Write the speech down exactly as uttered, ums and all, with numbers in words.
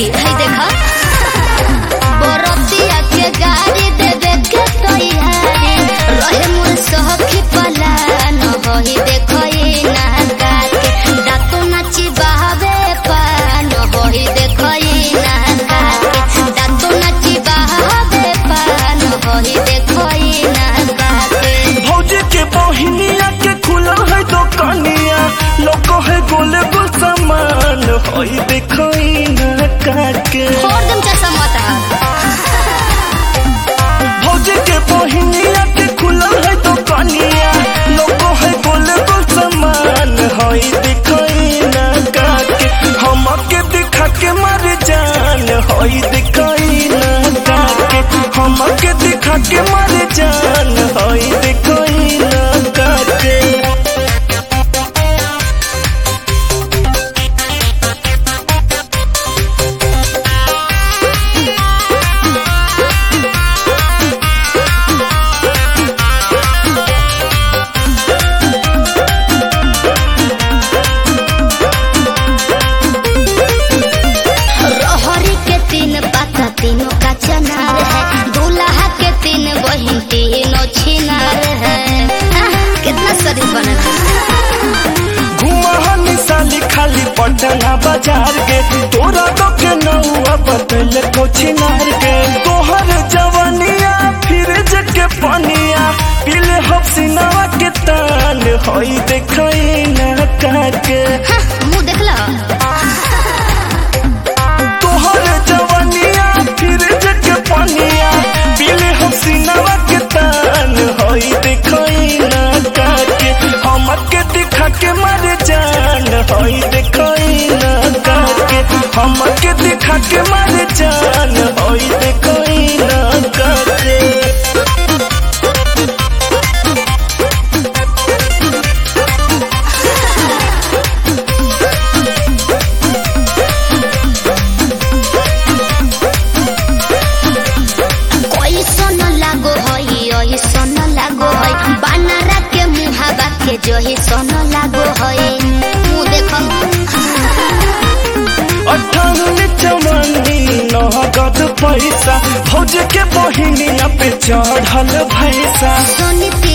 सखी है देखा बरतिया के गाड़ी देवे के तैयारी रहे मोर सखी पला न होई देखई ना काके दातो नाची बहावे पान होई देखई ना काके दातो नाची बहावे पान होई देखई ना काके भौजी के बहिनिया के खुला है दुकानिया लोको है गोले गोल सामान होई देखई ना काके छोड़ दम चसा मत भौजी के बहिनिया के खुला है दुकानिया लोको है गोले गोल सामान होई देखई ना काके हमके दिखा के मर जान होई देखई ना काके हमके दिखा के मर जान होई देखई ना काके तीनों का चनार है दूल्हा के तीन बहिन तीनों छिनार है कितना शरीफ बना घुमा साली खाली पटना बाजार के तोरा तो के नौआ बदल को छिनार के तोहर जवानिया फिर जके पनिया पीले हफ्सिनावा के तान होई देखई ना काके मुंह देखला तोहर जवानिया फिर जके पनिया पीले हफ्सिनावा के तान होई देखई ना काके हमके दिखा के मर जान होई देखई ना काके हमके दिखा के मर जान होई देखई ना काके जो ही सोना लागो है मुँह देखो अठारह चवन्नी नगद पैसा भौज के बहिनिया पे चढ़ल भैसा सोनी